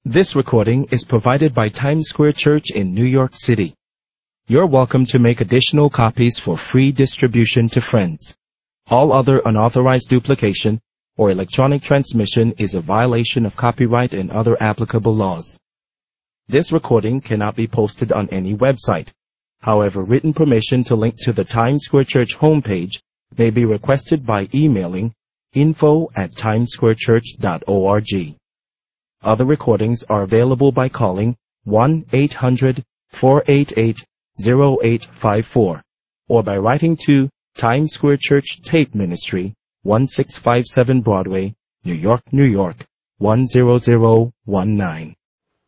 This recording is provided by Times Square Church in New York City. You're welcome to make additional copies for free distribution to friends. All other unauthorized duplication or electronic transmission is a violation of copyright and other applicable laws. This recording cannot be posted on any website. However, written permission to link to the Times Square Church homepage may be requested by emailing info@timessquarechurch.org. Other recordings are available by calling 1-800-488-0854 or by writing to Times Square Church Tape Ministry, 1657 Broadway, New York, New York, 10019.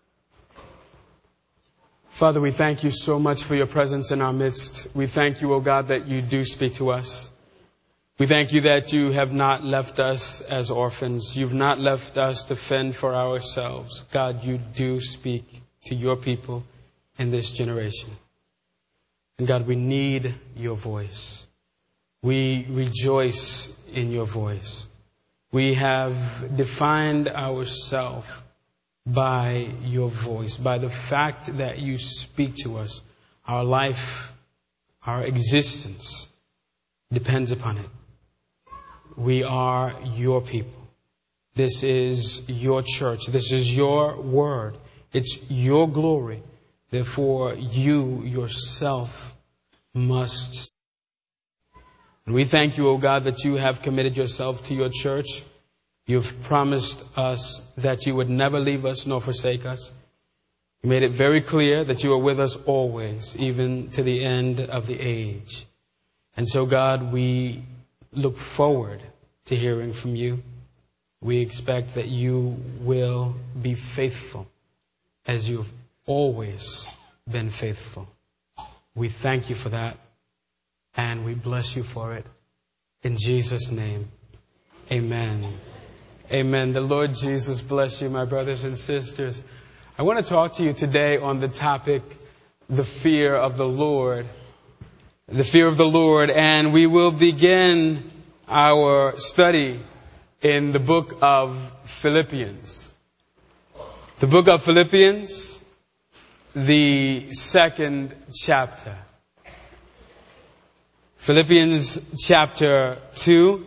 Father, we thank you so much for your presence in our midst. We thank you, O God, that you do speak to us. We thank you that you have not left us as orphans. You've not left us to fend for ourselves. God, you do speak to your people in this generation. And God, we need your voice. We rejoice in your voice. We have defined ourselves by your voice, by the fact that you speak to us. Our life, our existence depends upon it. We are your people. This is your church. This is your word. It's your glory. Therefore, you yourself must. And we thank you, O God, that you have committed yourself to your church. You've promised us that you would never leave us nor forsake us. You made it very clear that you are with us always, even to the end of the age. And so, God, we look forward to hearing from you. We expect that you will be faithful as you've always been faithful. We thank you for that, and we bless you for it. In Jesus' name, amen. Amen. The Lord Jesus bless you, my brothers and sisters. I want to talk to you today on the topic, the fear of the Lord. The fear of the Lord. And we will begin our study in the book of Philippians. The book of Philippians, the second chapter. Philippians chapter 2.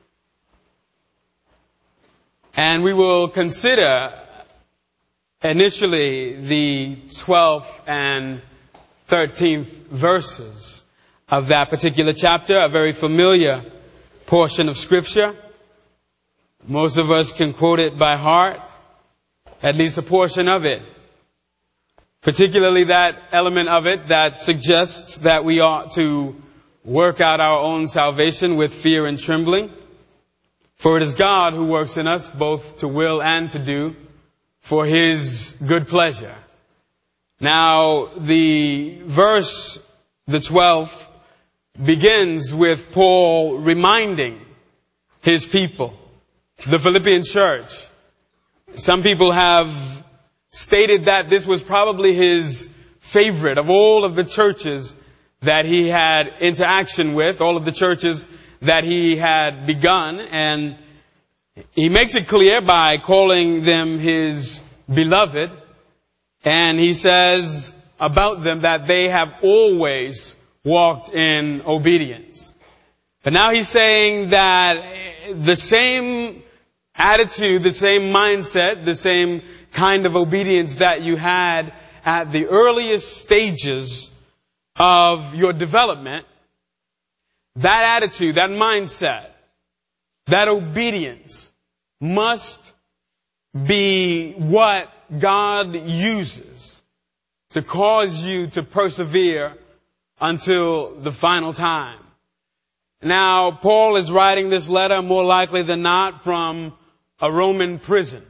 And we will consider initially the 12th and 13th verses of that particular chapter, a very familiar portion of Scripture. Most of us can quote it by heart, at least a portion of it. Particularly that element of it that suggests that we ought to work out our own salvation with fear and trembling. For it is God who works in us both to will and to do for His good pleasure. Now, the verse, the 12th, begins with Paul reminding his people, the Philippian church. Some people have stated that this was probably his favorite of all of the churches that he had interaction with, all of the churches that he had begun. And he makes it clear by calling them his beloved. And he says about them that they have always walked in obedience. But now he's saying that the same attitude, the same mindset, the same kind of obedience that you had at the earliest stages of your development, that attitude, that mindset, that obedience must be what God uses to cause you to persevere until the final time. Now, Paul is writing this letter more likely than not from a Roman prison.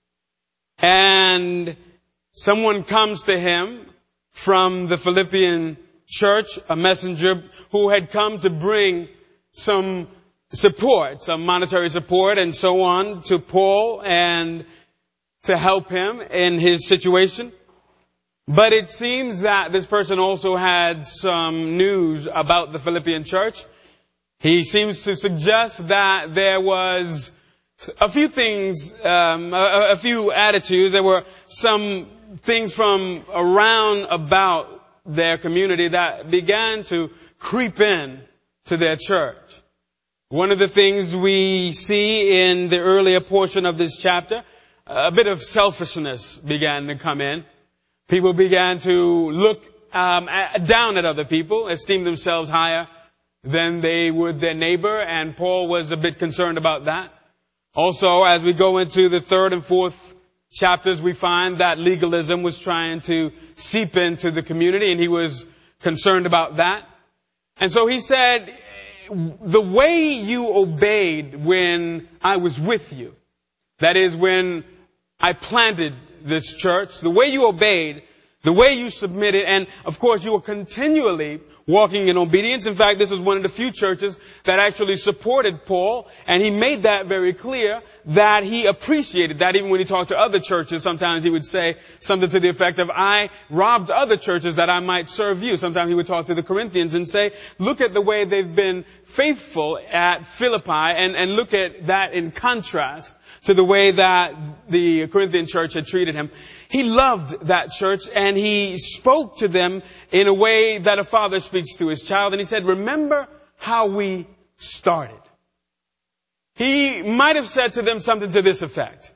And someone comes to him from the Philippian church, a messenger who had come to bring some support, some monetary support and so on to Paul and to help him in his situation. But it seems that this person also had some news about the Philippian church. He seems to suggest that there was a few things, a few attitudes. There were some things from around about their community that began to creep in to their church. One of the things we see in the earlier portion of this chapter, a bit of selfishness began to come in. People began to look down at other people, esteem themselves higher than they would their neighbor, and Paul was a bit concerned about that. Also, as we go into the third and fourth chapters, we find that legalism was trying to seep into the community, and he was concerned about that. And so he said, the way you obeyed when I was with you, that is, when I planted this church, the way you obeyed, the way you submitted, and of course you were continually walking in obedience. In fact, this was one of the few churches that actually supported Paul, and he made that very clear that he appreciated that. Even when he talked to other churches, sometimes he would say something to the effect of, I robbed other churches that I might serve you. Sometimes he would talk to the Corinthians and say, look at the way they've been faithful at Philippi, and look at that in contrast to the way that the Corinthian church had treated him. He loved that church, and he spoke to them in a way that a father speaks to his child. And he said, remember how we started. He might have said to them something to this effect.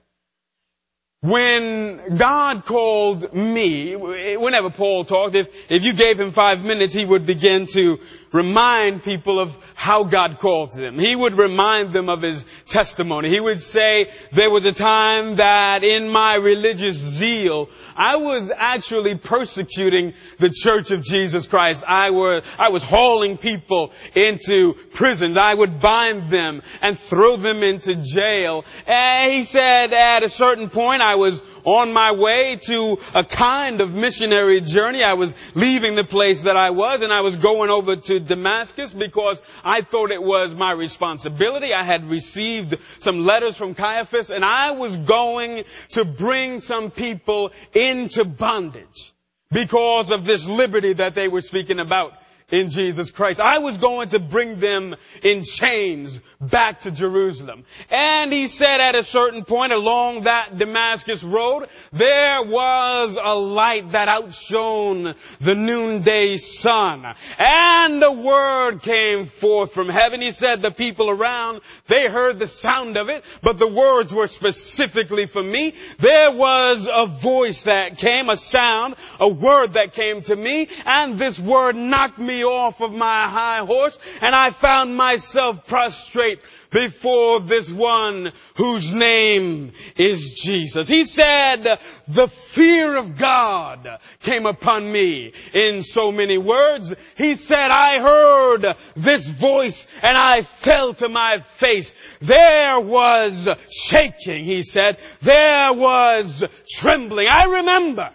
When God called me, whenever Paul talked, if you gave him 5 minutes, he would begin to remind people of how God called them. He would remind them of his testimony. He would say, there was a time that in my religious zeal, I was actually persecuting the Church of Jesus Christ. I was hauling people into prisons. I would bind them and throw them into jail. And he said at a certain point, I was on my way to a kind of missionary journey. I was leaving the place that I was, and I was going over to Damascus because I thought it was my responsibility. I had received some letters from Caiaphas, and I was going to bring some people into bondage because of this liberty that they were speaking about in Jesus Christ. I was going to bring them in chains back to Jerusalem. And he said at a certain point along that Damascus road, there was a light that outshone the noonday sun. And the word came forth from heaven. He said the people around, they heard the sound of it, but the words were specifically for me. There was a voice that came, a sound, a word that came to me, and this word knocked me off of my high horse, and I found myself prostrate before this one whose name is Jesus. He said, the fear of God came upon me. In so many words, he said, I heard this voice and I fell to my face. There was shaking, he said. There was trembling. I remember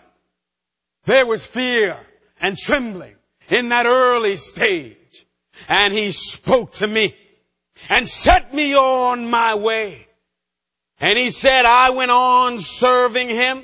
there was fear and trembling in that early stage. And he spoke to me and set me on my way. And he said, I went on serving him,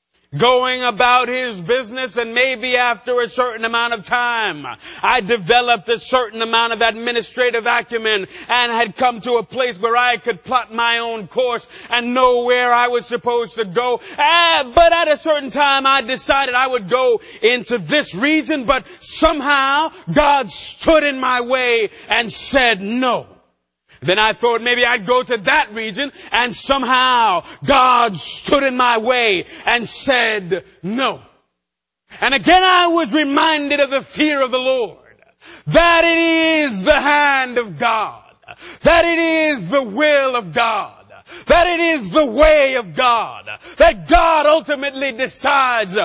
going about his business, and maybe after a certain amount of time, I developed a certain amount of administrative acumen and had come to a place where I could plot my own course and know where I was supposed to go. But at a certain time, I decided I would go into this region, but somehow God stood in my way and said no. Then I thought maybe I'd go to that region, and somehow God stood in my way and said no. And again I was reminded of the fear of the Lord, that it is the hand of God, that it is the will of God, that it is the way of God, that God ultimately decides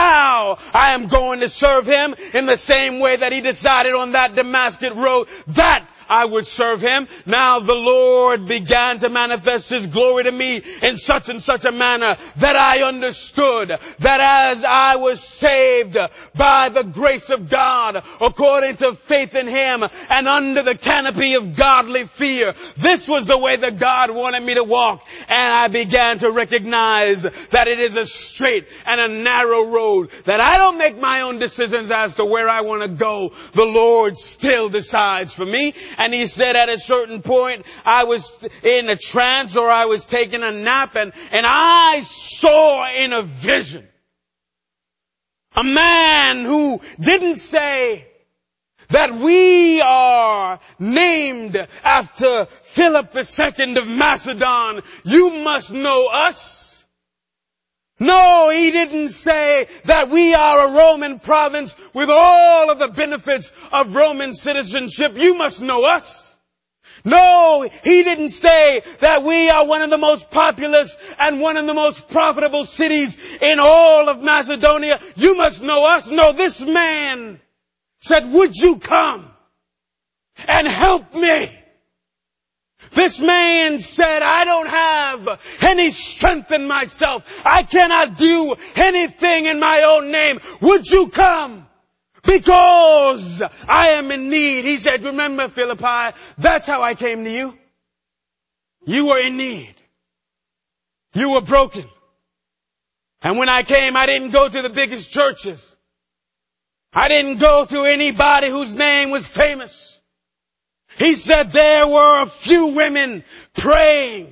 how I am going to serve Him in the same way that He decided on that Damascus road that I would serve Him. Now the Lord began to manifest His glory to me in such and such a manner that I understood that as I was saved by the grace of God, according to faith in Him and under the canopy of godly fear, this was the way that God wanted me to walk. And I began to recognize that it is a straight and a narrow road, that I don't make my own decisions as to where I want to go. The Lord still decides for me. And he said at a certain point, I was in a trance or I was taking a nap and I saw in a vision a man who didn't say that we are named after Philip II of Macedon. You must know us. No, he didn't say that we are a Roman province with all of the benefits of Roman citizenship. You must know us. No, he didn't say that we are one of the most populous and one of the most profitable cities in all of Macedonia. You must know us. No, this man said, would you come and help me? This man said, I don't have any strength in myself. I cannot do anything in my own name. Would you come? Because I am in need. He said, remember, Philippi, that's how I came to you. You were in need. You were broken. And when I came, I didn't go to the biggest churches. I didn't go to anybody whose name was famous. He said there were a few women praying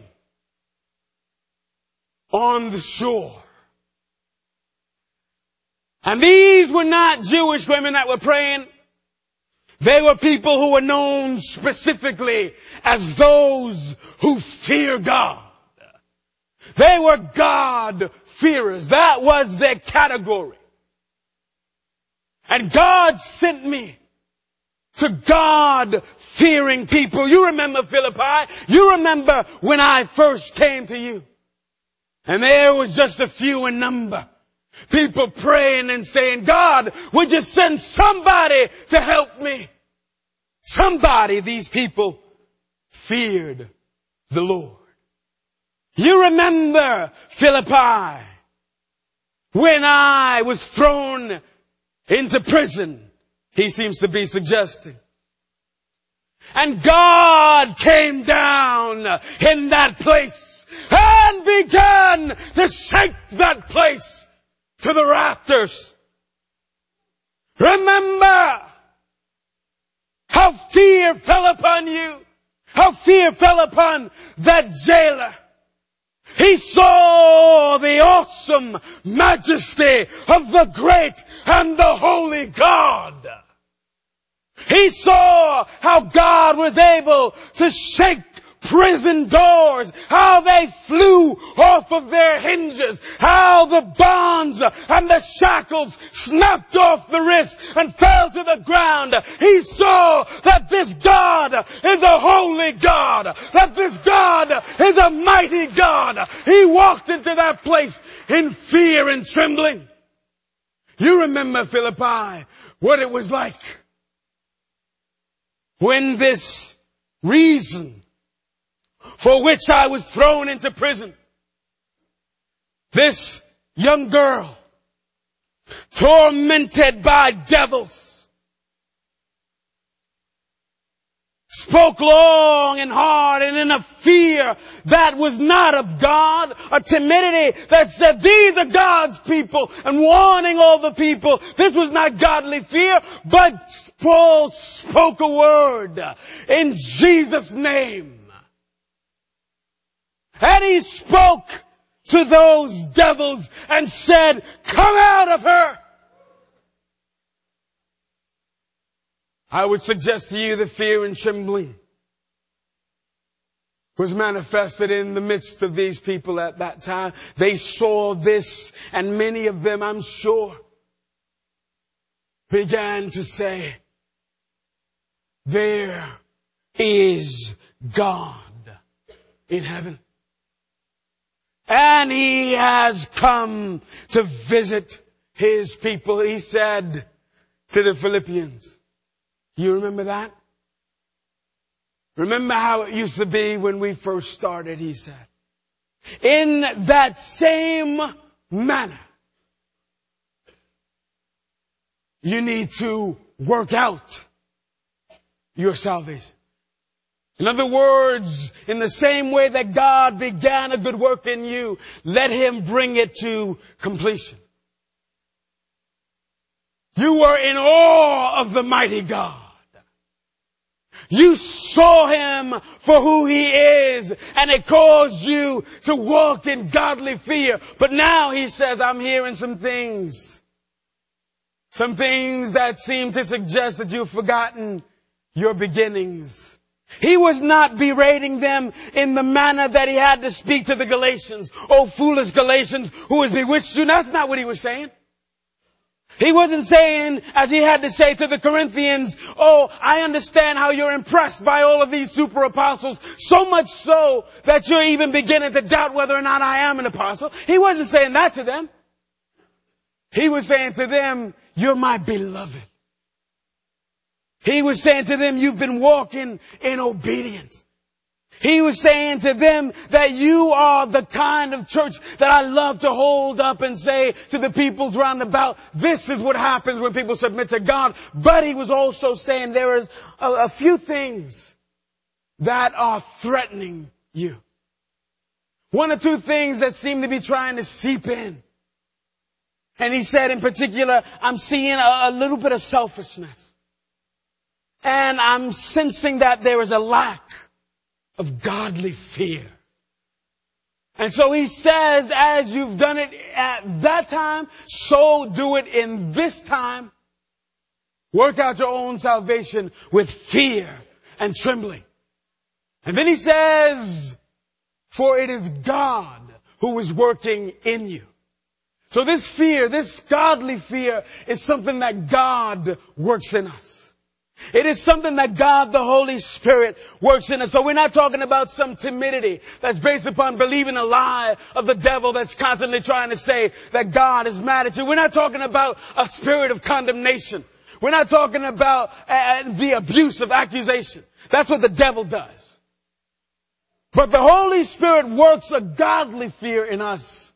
on the shore. And these were not Jewish women that were praying. They were people who were known specifically as those who fear God. They were God-fearers. That was their category. And God sent me to God-fearing people. You remember Philippi. You remember when I first came to you. And there was just a few in number. People praying and saying, God, would you send somebody to help me? Somebody, these people feared the Lord. You remember Philippi when I was thrown into prison, he seems to be suggesting. And God came down in that place and began to shake that place to the rafters. Remember how fear fell upon you, how fear fell upon that jailer. He saw the awesome majesty of the great and the holy God. He saw how God was able to shake prison doors, how they flew off of their hinges, how the bonds and the shackles snapped off the wrists and fell to the ground. He saw that this God is a holy God, that this God is a mighty God. He walked into that place in fear and trembling. You remember Philippi, what it was like when this reason for which I was thrown into prison, this young girl, tormented by devils, spoke long and hard and in a fear that was not of God, a timidity that said, these are God's people, and warning all the people. This was not godly fear, but Paul spoke a word in Jesus' name. And he spoke to those devils and said, come out of her. I would suggest to you the fear and trembling was manifested in the midst of these people at that time. They saw this, and many of them, I'm sure, began to say, there is God in heaven. And He has come to visit His people. He said to the Philippians. You remember that? Remember how it used to be when we first started, he said. In that same manner, you need to work out your salvation. In other words, in the same way that God began a good work in you, let Him bring it to completion. You were in awe of the mighty God. You saw him for who he is, and it caused you to walk in godly fear. But now he says, I'm hearing some things that seem to suggest that you've forgotten your beginnings. He was not berating them in the manner that he had to speak to the Galatians. Oh, foolish Galatians, who has bewitched you? That's not what he was saying. He wasn't saying, as he had to say to the Corinthians, oh, I understand how you're impressed by all of these super apostles, so much so that you're even beginning to doubt whether or not I am an apostle. He wasn't saying that to them. He was saying to them, you're my beloved. He was saying to them, you've been walking in obedience. He was saying to them that you are the kind of church that I love to hold up and say to the peoples round about, this is what happens when people submit to God. But he was also saying there is a few things that are threatening you. One or two things that seem to be trying to seep in. And he said in particular, I'm seeing a little bit of selfishness. And I'm sensing that there is a lack of godly fear. And so he says, as you've done it at that time, so do it in this time. Work out your own salvation with fear and trembling. And then he says, for it is God who is working in you. So this fear, this godly fear, is something that God works in us. It is something that God, the Holy Spirit, works in us. So we're not talking about some timidity that's based upon believing a lie of the devil that's constantly trying to say that God is mad at you. We're not talking about a spirit of condemnation. We're not talking about the abuse of accusation. That's what the devil does. But the Holy Spirit works a godly fear in us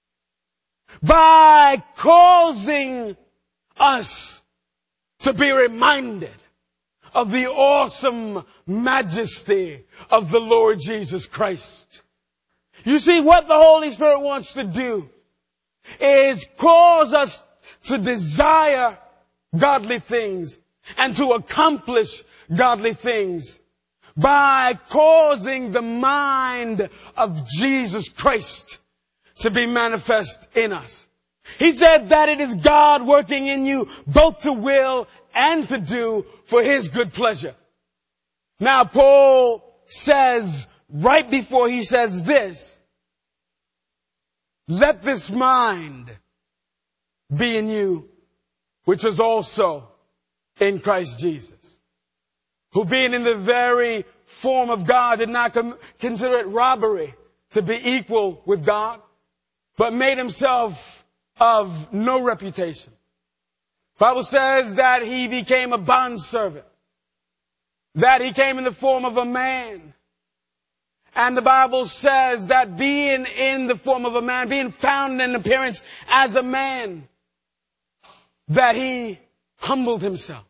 by causing us to be reminded of the awesome majesty of the Lord Jesus Christ. You see, what the Holy Spirit wants to do is cause us to desire godly things and to accomplish godly things by causing the mind of Jesus Christ to be manifest in us. He said that it is God working in you both to will and to do for his good pleasure. Now, Paul says, right before he says this, let this mind be in you, which is also in Christ Jesus, who being in the very form of God did not consider it robbery to be equal with God, but made himself of no reputation. The Bible says that he became a bondservant, that he came in the form of a man. And the Bible says that being in the form of a man, being found in appearance as a man, that he humbled himself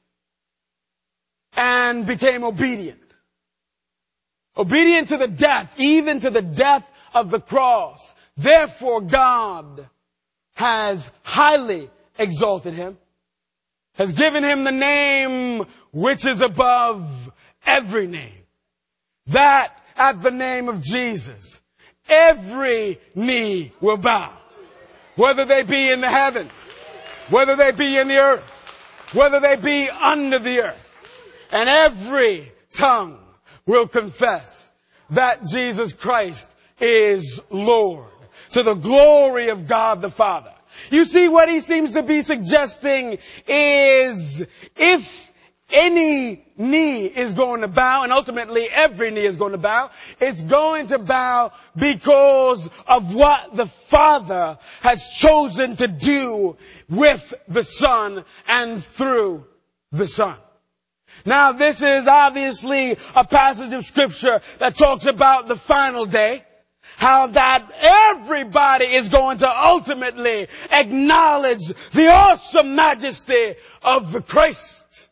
and became obedient. Obedient to the death, even to the death of the cross. Therefore God has highly exalted him, has given him the name which is above every name. That at the name of Jesus, every knee will bow. Whether they be in the heavens, whether they be in the earth, whether they be under the earth. And every tongue will confess that Jesus Christ is Lord, to the glory of God the Father. You see, what he seems to be suggesting is if any knee is going to bow, and ultimately every knee is going to bow, it's going to bow because of what the Father has chosen to do with the Son and through the Son. Now, this is obviously a passage of Scripture that talks about the final day. How that everybody is going to ultimately acknowledge the awesome majesty of the Christ.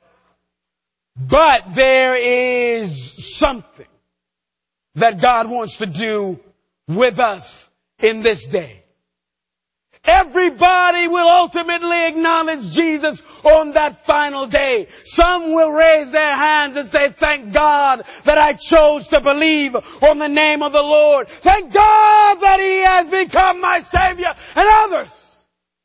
But there is something that God wants to do with us in this day. Everybody will ultimately acknowledge Jesus on that final day. Some will raise their hands and say, thank God that I chose to believe on the name of the Lord. Thank God that He has become my Savior. And others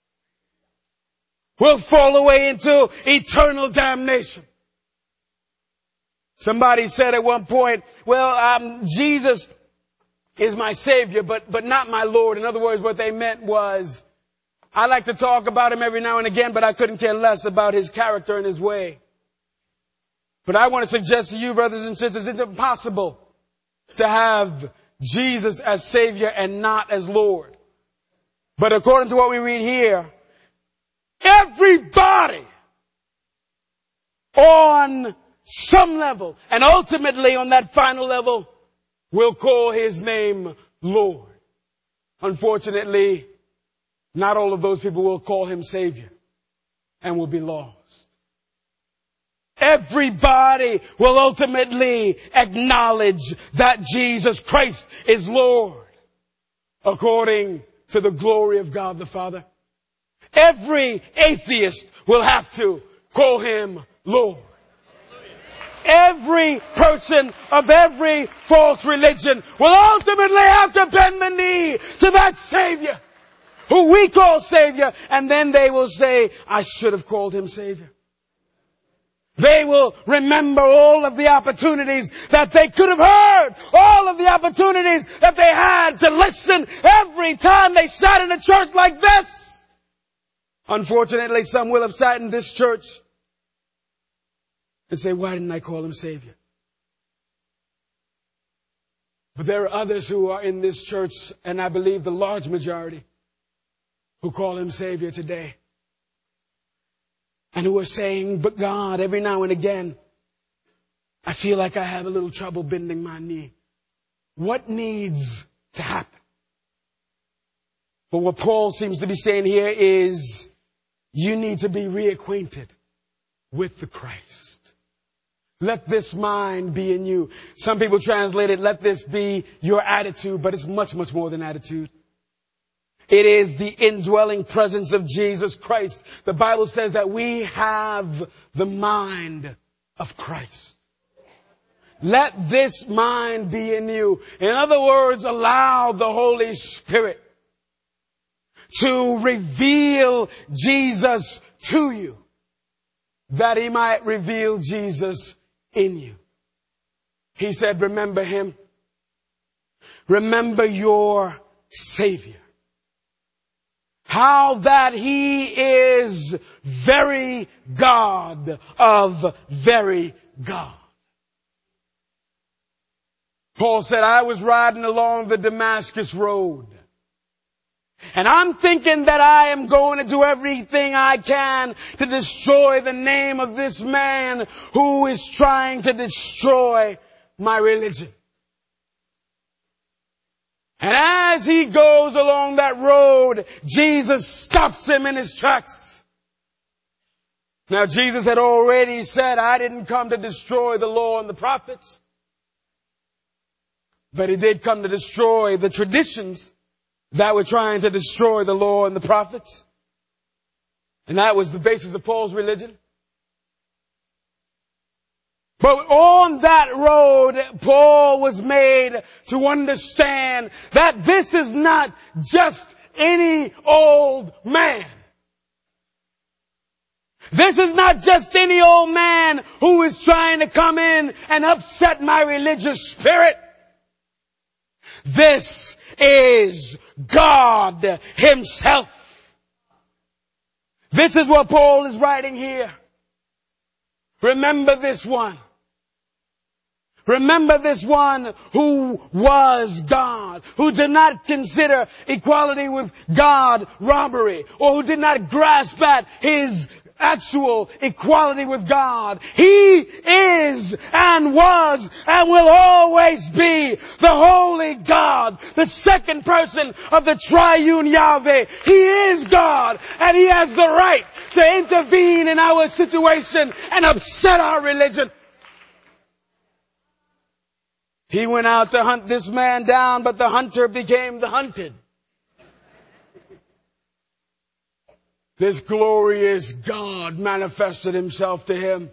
will fall away into eternal damnation. Somebody said at one point, well, Jesus is my Savior, but not my Lord. In other words, what they meant was, I like to talk about Him every now and again, but I couldn't care less about His character and His way. But I want to suggest to you, brothers and sisters, it's impossible to have Jesus as Savior and not as Lord. But according to what we read here, everybody on some level, and ultimately on that final level, will call His name Lord. Unfortunately, not all of those people will call Him Savior and will be lost. Everybody will ultimately acknowledge that Jesus Christ is Lord, according to the glory of God the Father. Every atheist will have to call Him Lord. Every person of every false religion will ultimately have to bend the knee to that Savior who we call Savior, and then they will say, I should have called Him Savior. They will remember all of the opportunities that they could have heard, all of the opportunities that they had to listen every time they sat in a church like this. Unfortunately, some will have sat in this church and say, why didn't I call Him Savior? But there are others who are in this church, and I believe the large majority, who call Him Savior today. And who are saying, but God, every now and again, I feel like I have a little trouble bending my knee. What needs to happen? But what Paul seems to be saying here is, you need to be reacquainted with the Christ. Let this mind be in you. Some people translate it, let this be your attitude, but it's much, much more than attitude. It is the indwelling presence of Jesus Christ. The Bible says that we have the mind of Christ. Let this mind be in you. In other words, allow the Holy Spirit to reveal Jesus to you, that He might reveal Jesus in you. He said, remember Him. Remember your Savior. How that He is very God of very God. Paul said, I was riding along the Damascus road, and I'm thinking that I am going to do everything I can to destroy the name of this man who is trying to destroy my religion. And as he goes along that road, Jesus stops him in his tracks. Now, Jesus had already said, I didn't come to destroy the law and the prophets, but He did come to destroy the traditions that were trying to destroy the law and the prophets. And that was the basis of Paul's religion. But on that road, Paul was made to understand that this is not just any old man. This is not just any old man who is trying to come in and upset my religious spirit. This is God Himself. This is what Paul is writing here. Remember this one. Remember this one who was God, who did not consider equality with God robbery, or who did not grasp at His actual equality with God. He is and was and will always be the holy God, the second person of the triune Yahweh. He is God, and He has the right to intervene in our situation and upset our religion. He went out to hunt this man down, but the hunter became the hunted. this glorious God manifested himself to him.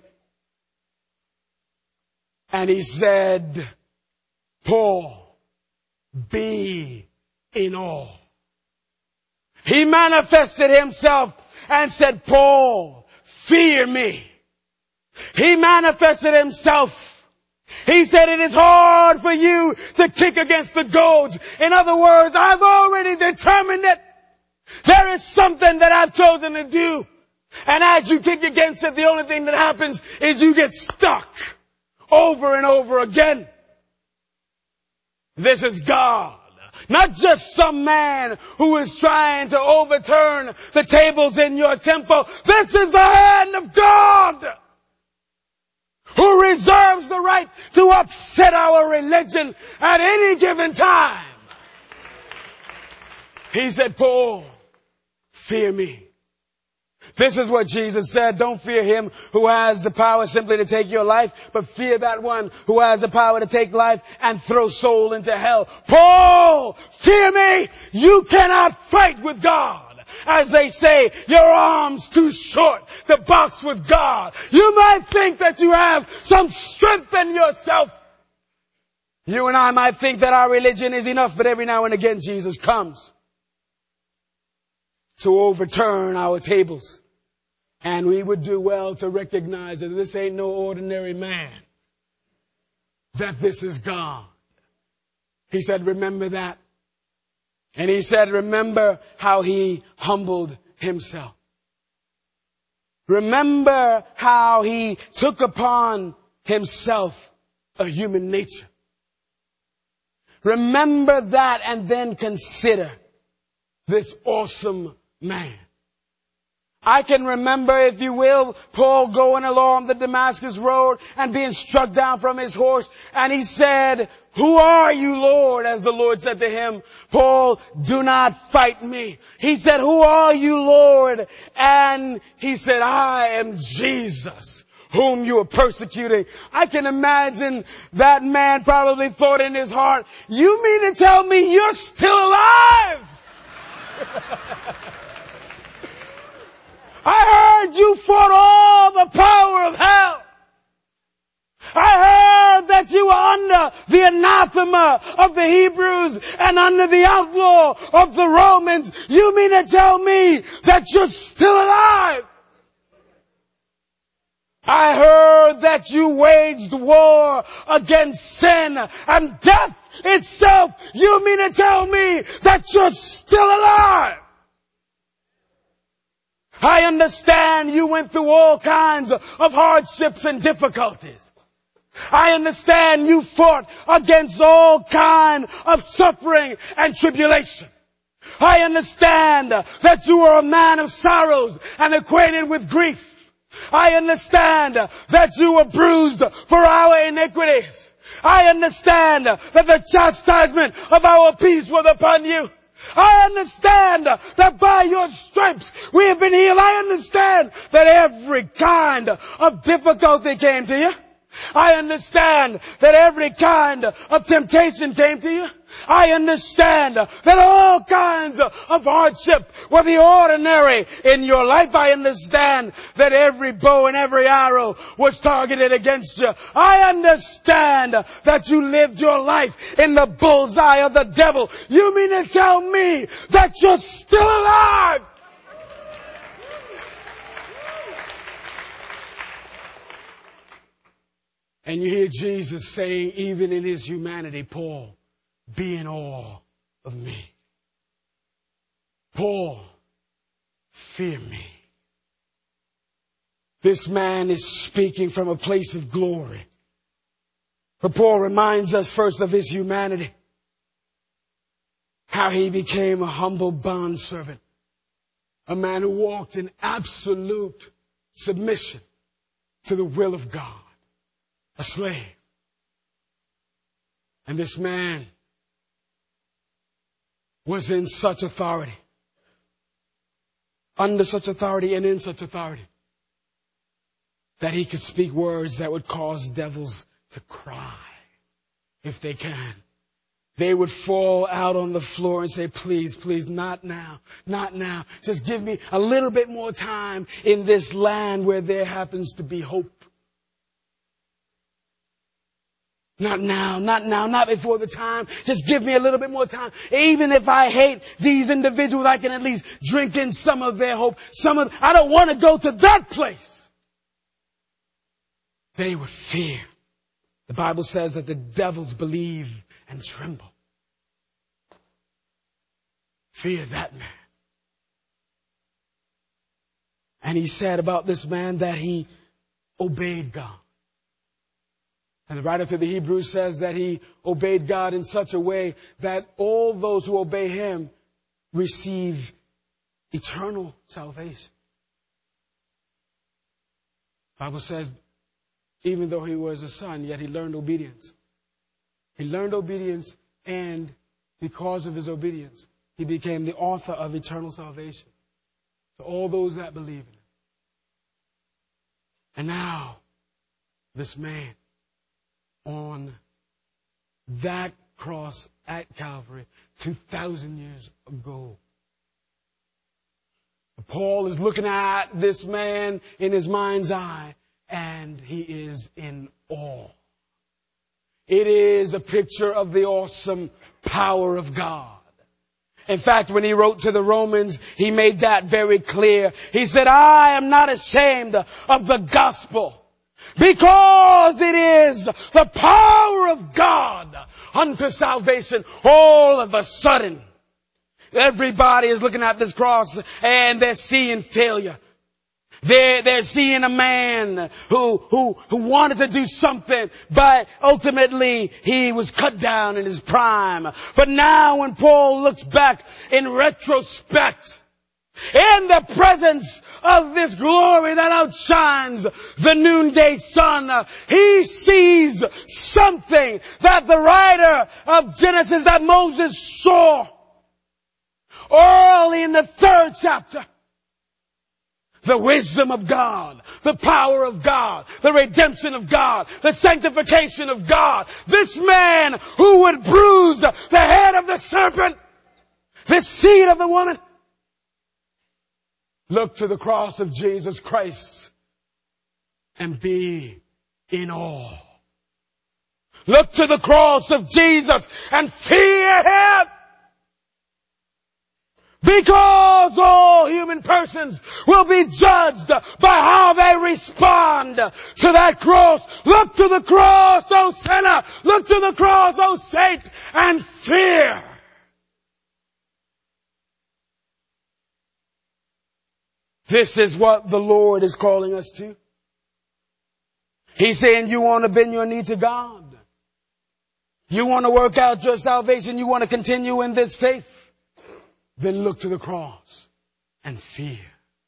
And he said, Paul, be in awe. He manifested himself and said, Paul, fear me. He manifested himself. He said, it is hard for you to kick against the goads. In other words, I've already determined it. There is something that I've chosen to do. And as you kick against it, the only thing that happens is you get stuck over and over again. This is God. Not just some man who is trying to overturn the tables in your temple. This is the hand of God, who reserves the right to upset our religion at any given time. He said, Paul, fear me. This is what Jesus said. Don't fear him who has the power simply to take your life, but fear that one who has the power to take life and throw soul into hell. Paul, fear me. You cannot fight with God. As they say, your arm's too short to box with God. You might think that you have some strength in yourself. You and I might think that our religion is enough, but every now and again Jesus comes to overturn our tables. And we would do well to recognize that this ain't no ordinary man. That this is God. He said, remember that. And he said, remember how he humbled himself. Remember how he took upon himself a human nature. Remember that and then consider this awesome man. I can remember, if you will, Paul going along the Damascus road and being struck down from his horse. And he said, who are you, Lord? As the Lord said to him, Paul, do not fight me. He said, who are you, Lord? And he said, I am Jesus, whom you are persecuting. I can imagine that man probably thought in his heart, you mean to tell me you're still alive? I heard you fought all the power of hell. I heard that you were under the anathema of the Hebrews and under the outlaw of the Romans. You mean to tell me that you're still alive? I heard that you waged war against sin and death itself. You mean to tell me that you're still alive? I understand you went through all kinds of hardships and difficulties. I understand you fought against all kind of suffering and tribulation. I understand that you are a man of sorrows and acquainted with grief. I understand that you were bruised for our iniquities. I understand that the chastisement of our peace was upon you. I understand that by your stripes we have been healed. I understand that every kind of difficulty came to you. I understand that every kind of temptation came to you. I understand that all kinds of hardship were the ordinary in your life. I understand that every bow and every arrow was targeted against you. I understand that you lived your life in the bullseye of the devil. You mean to tell me that you're still alive? And you hear Jesus saying, even in his humanity, Paul, be in awe of me. Paul, fear me. This man is speaking from a place of glory. But Paul reminds us first of his humanity. How he became a humble bondservant. A man who walked in absolute submission to the will of God. A slave. And this man was in such authority. Under such authority and in such authority. That he could speak words that would cause devils to cry. If they can. they would fall out on the floor and say, please, please, not now, not now. Just give me a little bit more time in this land where there happens to be hope. Not now, not now, not before the time. Just give me a little bit more time. Even if I hate these individuals, I can at least drink in some of their hope. I don't want to go to that place. They would fear. The Bible says that the devils believe and tremble. Fear that man. And he said about this man that he obeyed God. And the writer to the Hebrews says that he obeyed God in such a way that all those who obey him receive eternal salvation. The Bible says, even though he was a son, yet he learned obedience. He learned obedience, and because of his obedience, he became the author of eternal salvation to all those that believe in him. And now, this man, on that cross at Calvary 2,000 years ago. Paul is looking at this man in his mind's eye, and he is in awe. It is a picture of the awesome power of God. In fact, when he wrote to the Romans, he made that very clear. He said, I am not ashamed of the gospel, because it is the power of God unto salvation. All of a sudden, everybody is looking at this cross and they're seeing failure. They're seeing a man who wanted to do something, but ultimately he was cut down in his prime. But now when Paul looks back in retrospect, in the presence of this glory that outshines the noonday sun, he sees something that the writer of Genesis, that Moses saw early in the 3rd chapter. The wisdom of God, the power of God, the redemption of God, the sanctification of God. This man who would bruise the head of the serpent, the seed of the woman. Look to the cross of Jesus Christ and be in awe. Look to the cross of Jesus and fear Him. Because all human persons will be judged by how they respond to that cross. Look to the cross, O sinner. Look to the cross, O saint, and fear. This is what the Lord is calling us to. He's saying, you want to bend your knee to God. You want to work out your salvation. You want to continue in this faith. Then look to the cross and fear.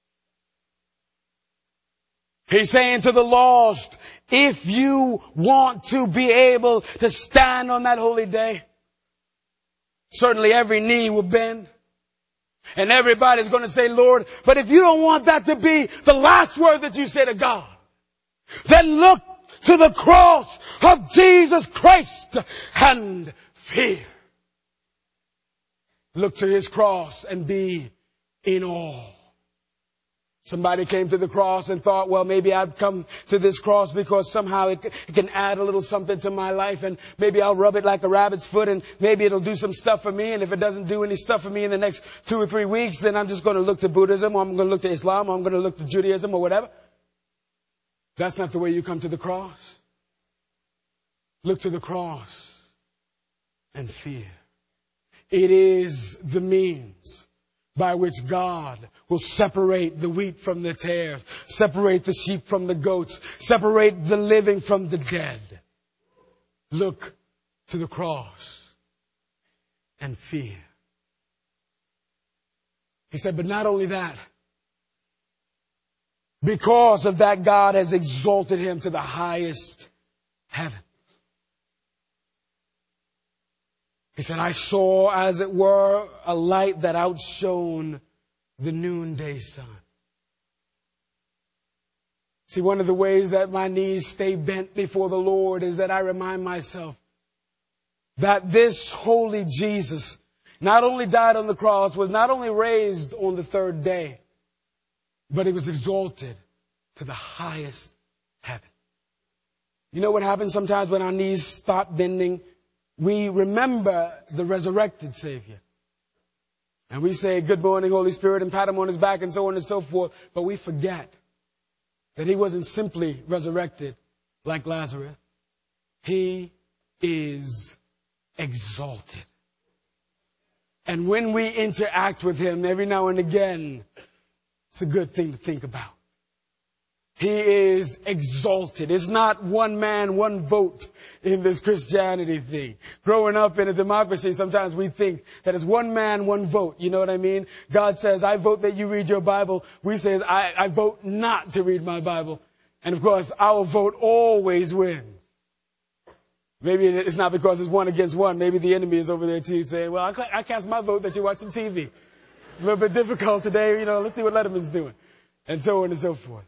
He's saying to the lost, if you want to be able to stand on that holy day, certainly every knee will bend. And everybody's going to say, Lord, but if you don't want that to be the last word that you say to God, then look to the cross of Jesus Christ and fear. Look to His cross and be in awe. Somebody came to the cross and thought, well, maybe I've come to this cross because somehow it can add a little something to my life, and maybe I'll rub it like a rabbit's foot, and maybe it'll do some stuff for me. And if it doesn't do any stuff for me in the next 2 or 3 weeks, then I'm just going to look to Buddhism, or I'm going to look to Islam, or I'm going to look to Judaism, or whatever. That's not the way you come to the cross. Look to the cross and fear. It is the means by which God will separate the wheat from the tares, separate the sheep from the goats, separate the living from the dead. Look to the cross and fear. He said, but not only that, because of that, God has exalted Him to the highest heaven. He said, I saw, as it were, a light that outshone the noonday sun. See, one of the ways that my knees stay bent before the Lord is that I remind myself that this holy Jesus not only died on the cross, was not only raised on the third day, but he was exalted to the highest heaven. You know what happens sometimes when our knees stop bending? We remember the resurrected Savior. And we say, good morning, Holy Spirit, and pat him on his back and so on and so forth. But we forget that he wasn't simply resurrected like Lazarus. He is exalted. And when we interact with him every now and again, it's a good thing to think about. He is exalted. It's not one man, one vote in this Christianity thing. Growing up in a democracy, sometimes we think that it's one man, one vote. You know what I mean? God says, I vote that you read your Bible. We say, I vote not to read my Bible. And of course, our vote always wins. Maybe it's not because it's one against one. Maybe the enemy is over there too saying, well, I cast my vote that you watch some TV. It's a little bit difficult today. You know, let's see what Letterman's doing. And so on and so forth.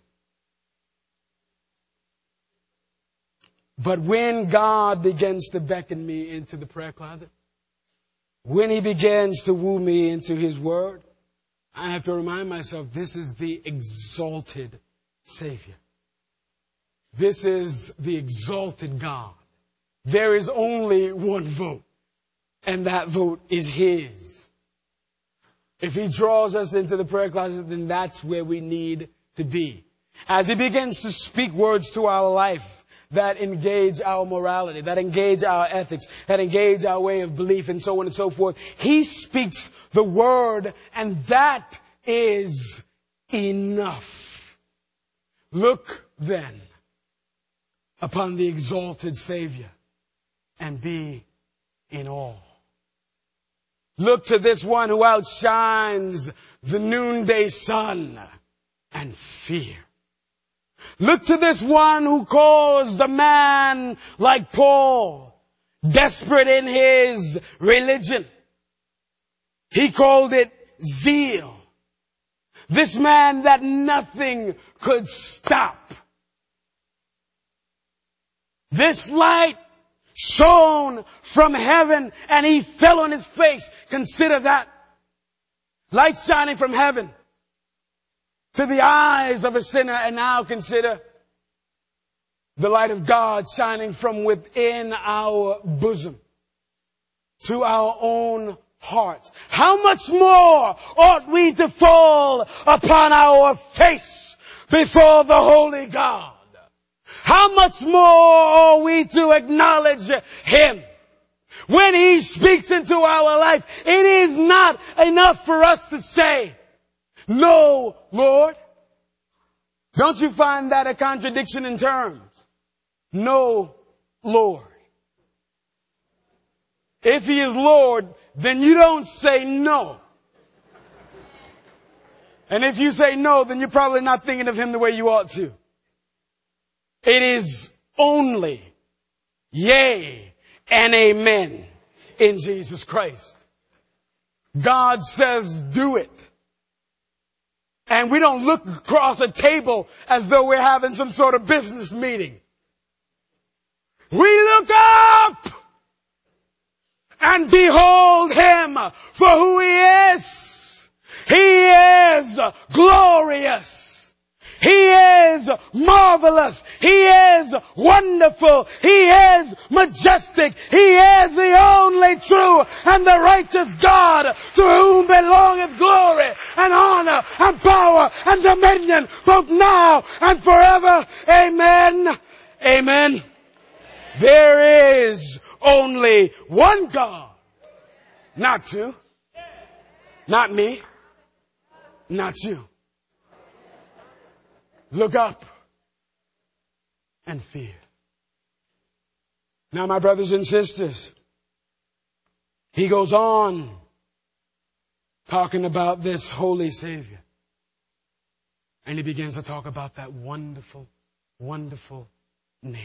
But when God begins to beckon me into the prayer closet, when he begins to woo me into his word, I have to remind myself, this is the exalted Savior. This is the exalted God. There is only one vote, and that vote is his. If he draws us into the prayer closet, then that's where we need to be. As he begins to speak words to our life that engage our morality, that engage our ethics, that engage our way of belief, and so on and so forth, he speaks the word, and that is enough. Look then upon the exalted Savior and be in awe. Look to this one who outshines the noonday sun and fear. Look to this one who caused a man like Paul, desperate in his religion. He called it zeal. This man that nothing could stop. This light shone from heaven and he fell on his face. Consider that. Light shining from heaven to the eyes of a sinner, and now consider the light of God shining from within our bosom to our own hearts. How much more ought we to fall upon our face before the holy God? How much more are we to acknowledge him? When he speaks into our life, it is not enough for us to say, "No, Lord." Don't you find that a contradiction in terms? No, Lord. If he is Lord, then you don't say no. And if you say no, then you're probably not thinking of him the way you ought to. It is only yea and amen in Jesus Christ. God says do it. And we don't look across a table as though we're having some sort of business meeting. We look up and behold him for who he is. He is glorious. He is marvelous. He is wonderful. He is majestic. He is the only true and the righteous God, to whom belongeth glory and honor and power and dominion, both now and forever. Amen. Amen. There is only one God. Not two. Not me. Not you. Look up and fear. Now, my brothers and sisters, he goes on talking about this holy Savior. And he begins to talk about that wonderful, wonderful name.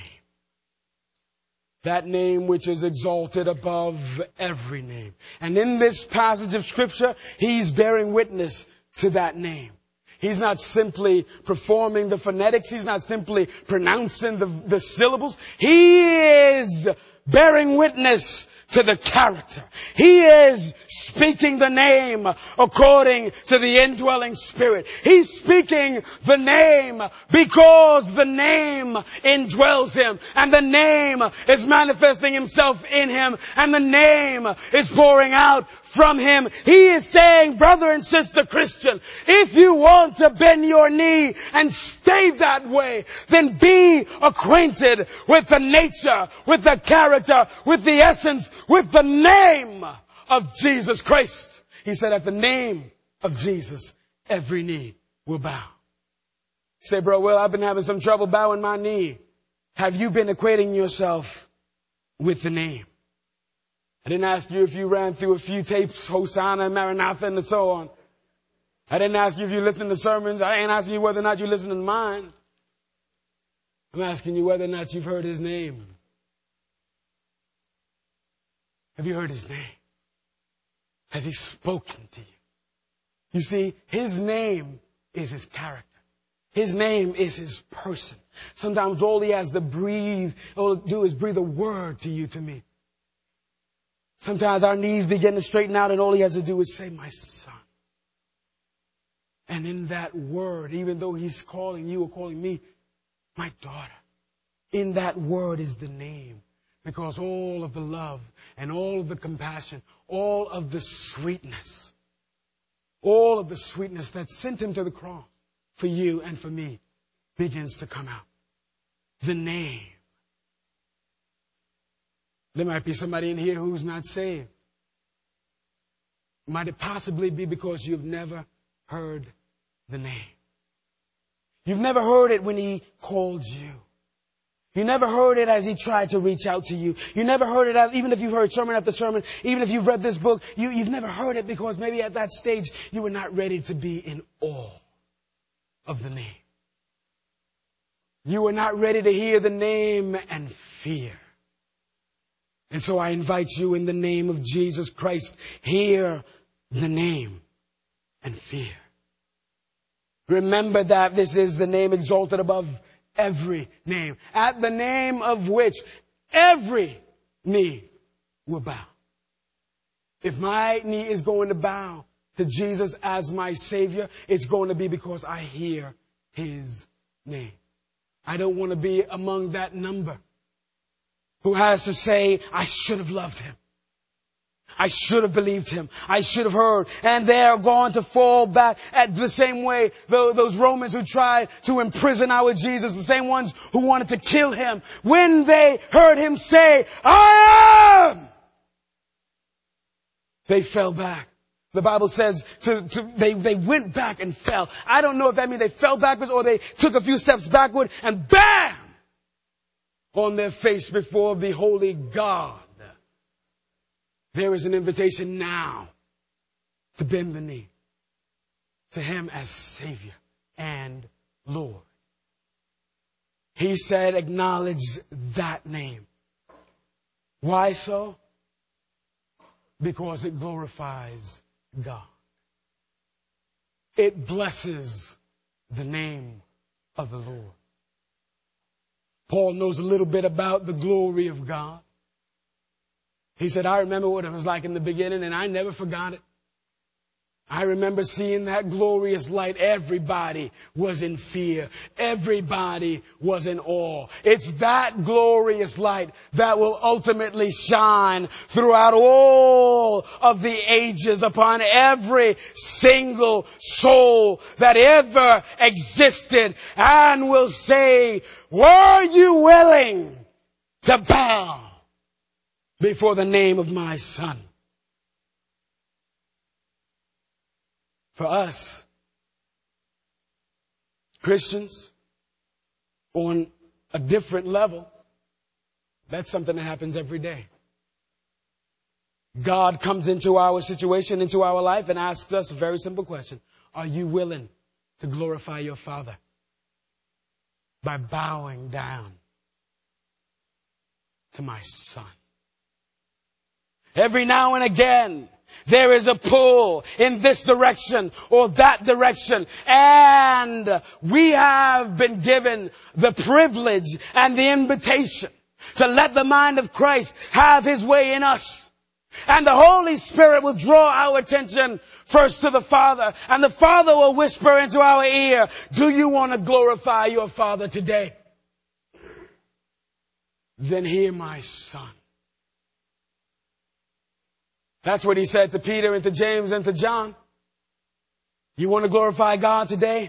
That name which is exalted above every name. And in this passage of Scripture, he's bearing witness to that name. He's not simply performing the phonetics. He's not simply pronouncing the syllables. He is bearing witness to the character. He is speaking the name according to the indwelling Spirit. He's speaking the name because the name indwells him, and the name is manifesting himself in him, and the name is pouring out from him. He is saying, brother and sister Christian, if you want to bend your knee and stay that way, then be acquainted with the nature, with the character, with the essence, with the name of Jesus Christ. He said, at the name of Jesus, every knee will bow. You say, bro, well, I've been having some trouble bowing my knee. Have you been equating yourself with the name? I didn't ask you if you ran through a few tapes, Hosanna, Maranatha, and so on. I didn't ask you if you listened to sermons. I ain't asking you whether or not you listen to mine. I'm asking you whether or not you've heard his name. Have you heard his name? Has he spoken to you? You see, his name is his character. His name is his person. Sometimes all he has to do is breathe a word to you, to me. Sometimes our knees begin to straighten out and all he has to do is say, my son. And in that word, even though he's calling you or calling me, my daughter, in that word is the name. Because all of the love and all of the compassion, all of the sweetness that sent him to the cross for you and for me begins to come out. The name. There might be somebody in here who's not saved. Might it possibly be because you've never heard the name? You've never heard it when he called you. You never heard it as he tried to reach out to you. You never heard it, even if you've heard sermon after sermon, even if you've read this book, you've never heard it because maybe at that stage you were not ready to be in awe of the name. You were not ready to hear the name and fear. And so I invite you in the name of Jesus Christ, hear the name and fear. Remember that this is the name exalted above every name, at the name of which every knee will bow. If my knee is going to bow to Jesus as my Savior, it's going to be because I hear his name. I don't want to be among that number who has to say, I should have loved him. I should have believed him. I should have heard. And they're going to fall back at the same way those Romans who tried to imprison our Jesus, the same ones who wanted to kill him. When they heard him say, I am, they fell back. The Bible says they went back and fell. I don't know if that means they fell backwards or they took a few steps backward and bam! On their face before the holy God. There is an invitation now to bend the knee to him as Savior and Lord. He said, acknowledge that name. Why so? Because it glorifies God. It blesses the name of the Lord. Paul knows a little bit about the glory of God. He said, I remember what it was like in the beginning, and I never forgot it. I remember seeing that glorious light. Everybody was in fear. Everybody was in awe. It's that glorious light that will ultimately shine throughout all of the ages upon every single soul that ever existed, and will say, were you willing to bow before the name of my Son? For us, Christians, on a different level, that's something that happens every day. God comes into our situation, into our life, and asks us a very simple question. Are you willing to glorify your Father by bowing down to my Son? Every now and again, there is a pull in this direction or that direction. And we have been given the privilege and the invitation to let the mind of Christ have His way in us. And the Holy Spirit will draw our attention first to the Father. And the Father will whisper into our ear, do you want to glorify your Father today? Then hear my son. That's what He said to Peter and to James and to John. You want to glorify God today?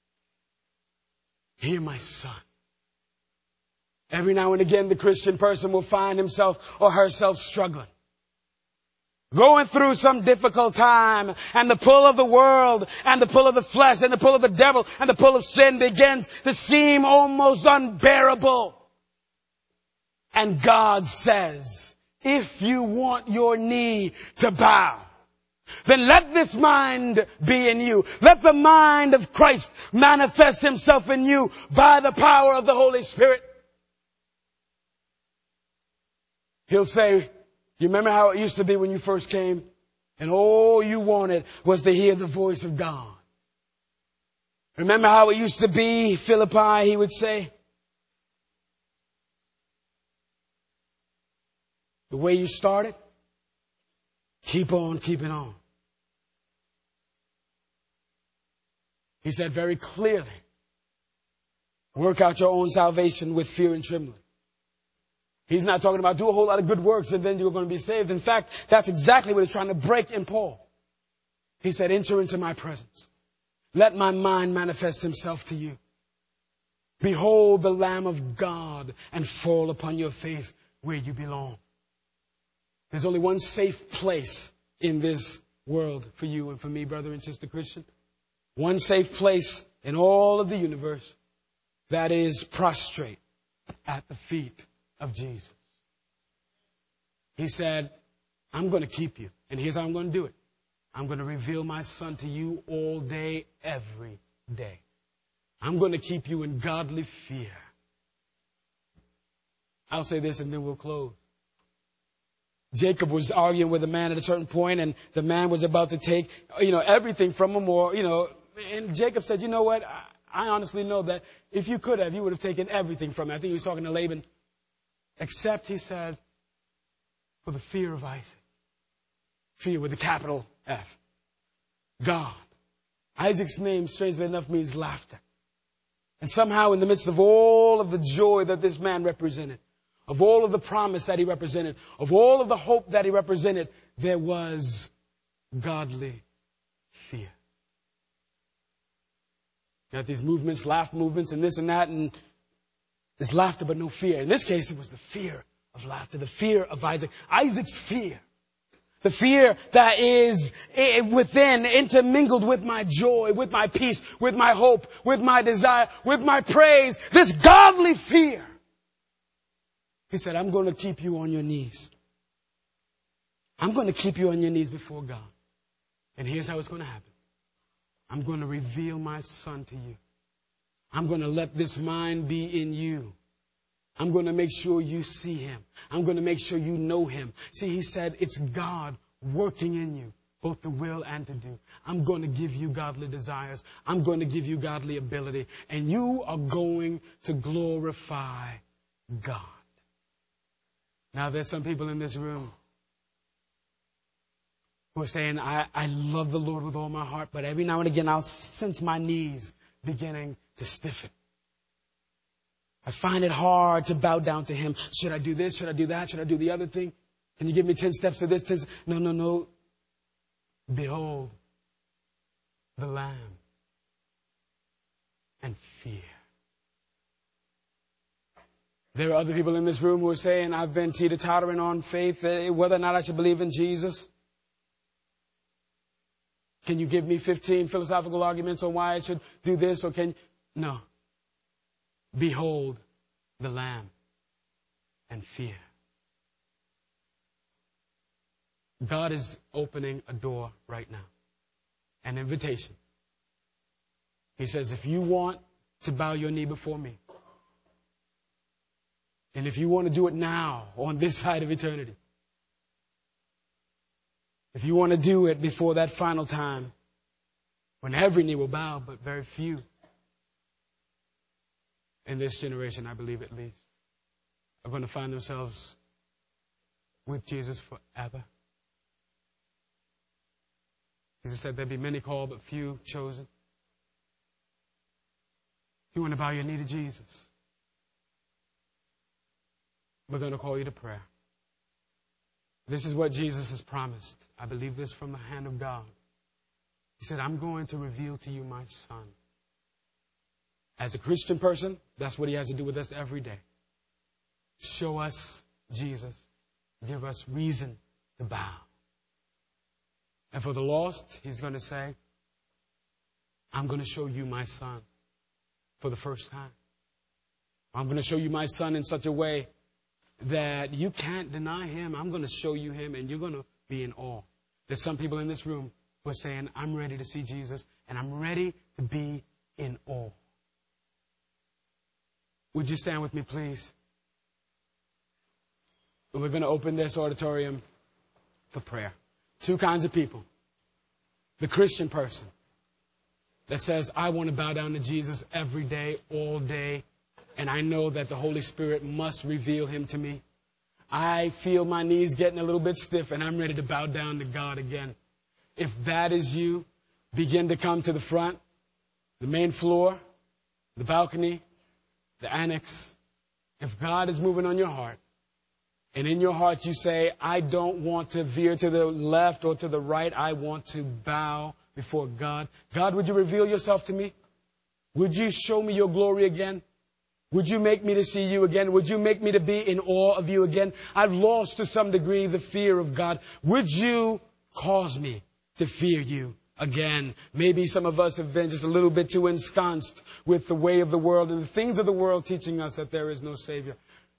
Hear my son. Every now and again, the Christian person will find himself or herself struggling, going through some difficult time, and the pull of the world and the pull of the flesh and the pull of the devil and the pull of sin begins to seem almost unbearable. And God says, if you want your knee to bow, then let this mind be in you. Let the mind of Christ manifest Himself in you by the power of the Holy Spirit. He'll say, you remember how it used to be when you first came? And all you wanted was to hear the voice of God. Remember how it used to be, Philippi, he would say? The way you started, keep on keeping on. He said very clearly, work out your own salvation with fear and trembling. He's not talking about do a whole lot of good works and then you're going to be saved. In fact, that's exactly what he's trying to break in Paul. He said, enter into my presence. Let my mind manifest Himself to you. Behold the Lamb of God and fall upon your face where you belong. There's only one safe place in this world for you and for me, brother and sister Christian. One safe place in all of the universe. That is prostrate at the feet of Jesus. He said, I'm going to keep you. And here's how I'm going to do it. I'm going to reveal my Son to you all day, every day. I'm going to keep you in godly fear. I'll say this and then we'll close. Jacob was arguing with a man at a certain point, and the man was about to take, everything from him, and Jacob said, you know what? I honestly know that if you could have, you would have taken everything from me. I think he was talking to Laban. Except, he said, for the fear of Isaac. Fear with a capital F. God. Isaac's name, strangely enough, means laughter. And somehow in the midst of all of the joy that this man represented, of all of the promise that he represented, of all of the hope that he represented, there was godly fear. You got these movements, laugh movements, and this and that, and there's laughter but no fear. In this case, it was the fear of laughter, the fear of Isaac. Isaac's fear. The fear that is within, intermingled with my joy, with my peace, with my hope, with my desire, with my praise. This godly fear. He said, I'm going to keep you on your knees. I'm going to keep you on your knees before God. And here's how it's going to happen. I'm going to reveal my Son to you. I'm going to let this mind be in you. I'm going to make sure you see Him. I'm going to make sure you know Him. See, He said it's God working in you, both the will and to do. I'm going to give you godly desires. I'm going to give you godly ability. And you are going to glorify God. Now, there's some people in this room who are saying, I love the Lord with all my heart, but every now and again I'll sense my knees beginning to stiffen. I find it hard to bow down to Him. Should I do this? Should I do that? Should I do the other thing? Can you give me 10 steps to this? 10? No. Behold the Lamb and fear. There are other people in this room who are saying, I've been teeter-tottering on faith, whether or not I should believe in Jesus. Can you give me 15 philosophical arguments on why I should do this? Or can you? No. Behold the Lamb and fear. God is opening a door right now. An invitation. He says, if you want to bow your knee before me, and if you want to do it now, on this side of eternity, if you want to do it before that final time, when every knee will bow, but very few in this generation, I believe at least, are going to find themselves with Jesus forever. Jesus said there'd be many called, but few chosen. If you want to bow your knee to Jesus, we're going to call you to prayer. This is what Jesus has promised. I believe this from the hand of God. He said, I'm going to reveal to you my Son. As a Christian person, that's what He has to do with us every day. Show us Jesus. Give us reason to bow. And for the lost, He's going to say, I'm going to show you my Son for the first time. I'm going to show you my Son in such a way that you can't deny Him. I'm going to show you Him, and you're going to be in awe. There's some people in this room who are saying, I'm ready to see Jesus, and I'm ready to be in awe. Would you stand with me, please? We're going to open this auditorium for prayer. Two kinds of people. The Christian person that says, I want to bow down to Jesus every day, all day, and I know that the Holy Spirit must reveal Him to me. I feel my knees getting a little bit stiff, and I'm ready to bow down to God again. If that is you, begin to come to the front, the main floor, the balcony, the annex. If God is moving on your heart, and in your heart you say, I don't want to veer to the left or to the right. I want to bow before God. God, would you reveal yourself to me? Would you show me your glory again? Would you make me to see you again? Would you make me to be in awe of you again? I've lost to some degree the fear of God. Would you cause me to fear you again? Maybe some of us have been just a little bit too ensconced with the way of the world and the things of the world teaching us that there is no Savior.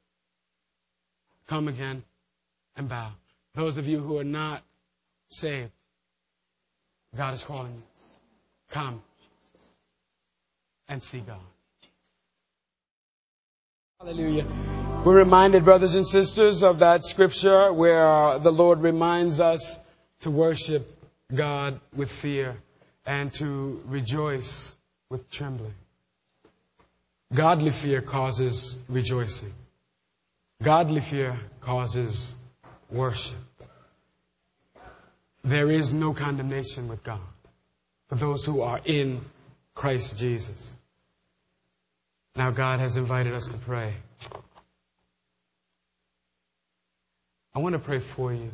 Come again and bow. Those of you who are not saved, God is calling you. Come and see God. Hallelujah. We're reminded, brothers and sisters, of that scripture where the Lord reminds us to worship God with fear and to rejoice with trembling. Godly fear causes rejoicing. Godly fear causes worship. There is no condemnation with God for those who are in Christ Jesus. Now God has invited us to pray. I want to pray for you.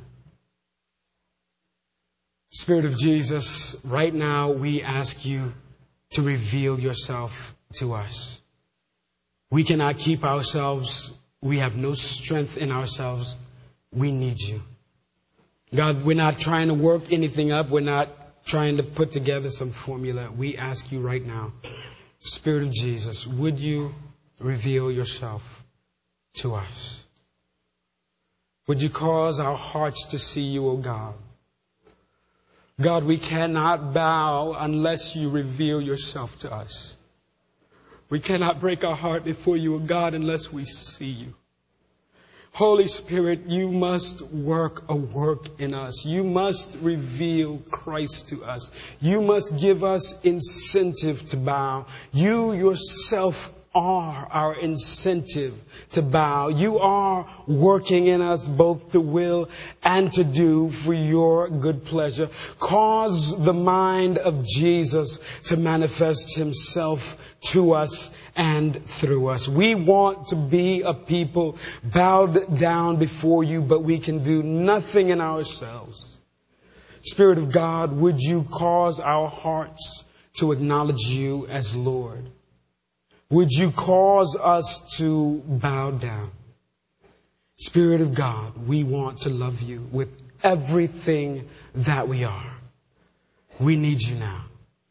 Spirit of Jesus, right now we ask you to reveal yourself to us. We cannot keep ourselves. We have no strength in ourselves. We need you. God, we're not trying to work anything up. We're not trying to put together some formula. We ask you right now, Spirit of Jesus, would you reveal yourself to us? Would you cause our hearts to see you, O God? God, we cannot bow unless you reveal yourself to us. We cannot break our heart before you, O God, unless we see you. Holy Spirit, you must work a work in us. You must reveal Christ to us. You must give us incentive to bow. You yourself are our incentive to bow. You are working in us both to will and to do for your good pleasure. Cause the mind of Jesus to manifest Himself to us and through us. We want to be a people bowed down before you, but we can do nothing in ourselves. Spirit of God, would you cause our hearts to acknowledge you as Lord? Would you cause us to bow down? Spirit of God, we want to love you with everything that we are. We need you now.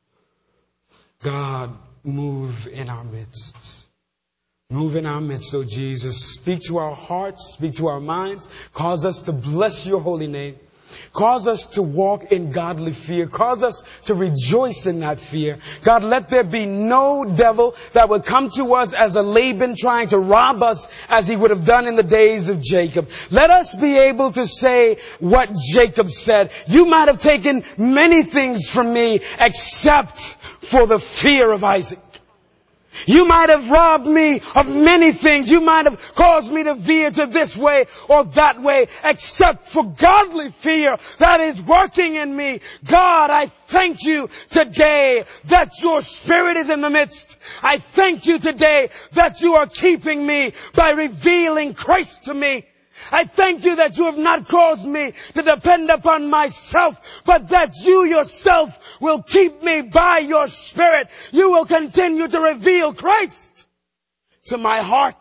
God, move in our midst. Move in our midst, oh Jesus. Speak to our hearts, speak to our minds. Cause us to bless your holy name. Cause us to walk in godly fear. Cause us to rejoice in that fear. God, let there be no devil that would come to us as a Laban trying to rob us as he would have done in the days of Jacob. Let us be able to say what Jacob said. You might have taken many things from me except for the fear of Isaac. You might have robbed me of many things. You might have caused me to veer to this way or that way, except for godly fear that is working in me. God, I thank you today that your Spirit is in the midst. I thank you today that you are keeping me by revealing Christ to me. I thank you that you have not caused me to depend upon myself, but that you yourself will keep me by your Spirit. You will continue to reveal Christ to my heart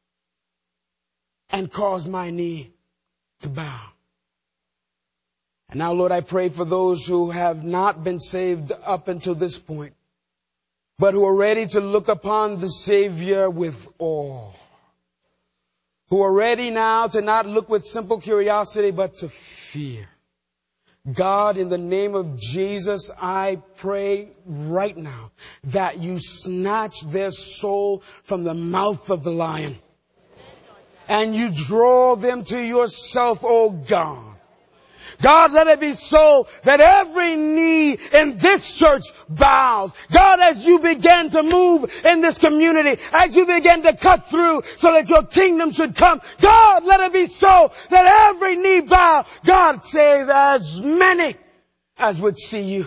and cause my knee to bow. And now, Lord, I pray for those who have not been saved up until this point, but who are ready to look upon the Savior with awe. Who are ready now to not look with simple curiosity, but to fear. God, in the name of Jesus, I pray right now that you snatch their soul from the mouth of the lion. And you draw them to yourself, oh God. God, let it be so that every knee in this church bows. God, as you begin to move in this community, as you begin to cut through so that your kingdom should come, God, let it be so that every knee bow. God, save as many as would see you,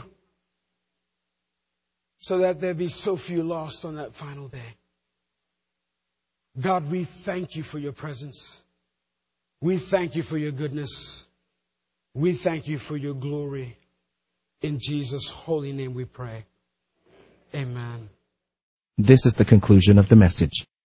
so that there be so few lost on that final day. God, we thank you for your presence. We thank you for your goodness. We thank you for your glory. In Jesus' holy name we pray. Amen. This is the conclusion of the message.